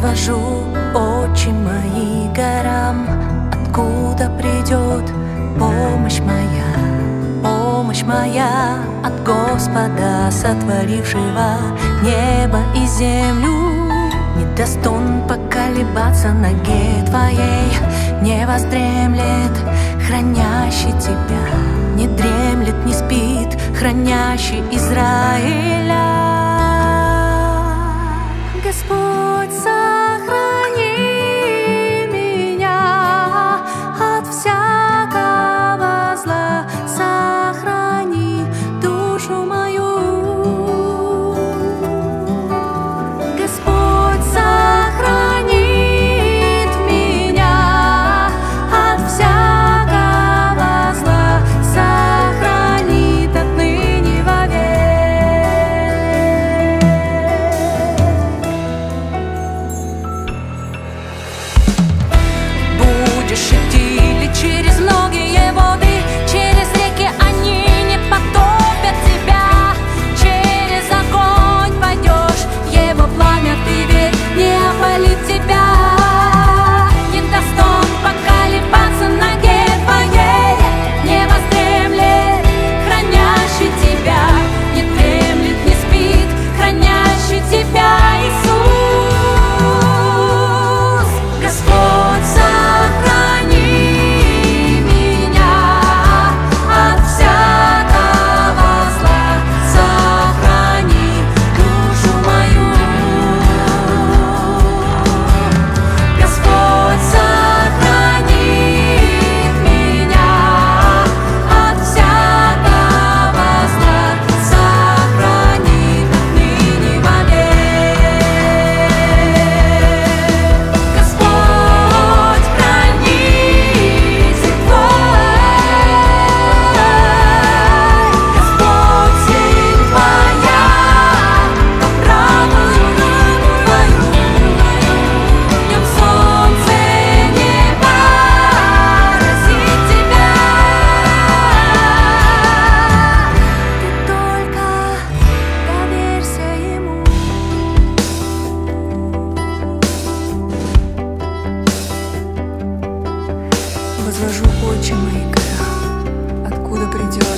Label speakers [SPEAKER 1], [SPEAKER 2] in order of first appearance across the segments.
[SPEAKER 1] Возвожу очи мои горам, откуда придет помощь моя от Господа, сотворившего небо и землю. Не даст Он поколебаться ноге твоей, не воздремлет хранящий тебя, не дремлет, не спит хранящий Израиля. Господь, сохрани меня от всякого зла, сохрани душу мою. Господь сохранит меня от всякого зла, сохранит отныне вовек. Будешь идти ли через многие воды, через реки они не потопят тебя. Через огонь пойдешь, его пламя ты верь, не опалит тебя. Не даст Он поколебаться ноге твоей, не воздремлет хранящий тебя, не дремлет, не спит хранящий тебя Иисус. Господь, сохрани меня от всякого зла, сохрани душу мою. Господь сохранит меня от всякого зла, сохранит отныне вовек. Господь, хранитель твой, Господь, силь твоя, по правую руку твою. Днем солнце не поразит тебя. Ты только доверься Ему. Возвожу очи мои к горам, откуда придет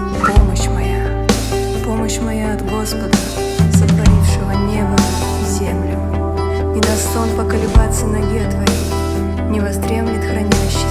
[SPEAKER 1] помощь моя от Господа, сотворившего небо и землю. Не даст Он поколебаться ноге твоей, не воздремлет хранящий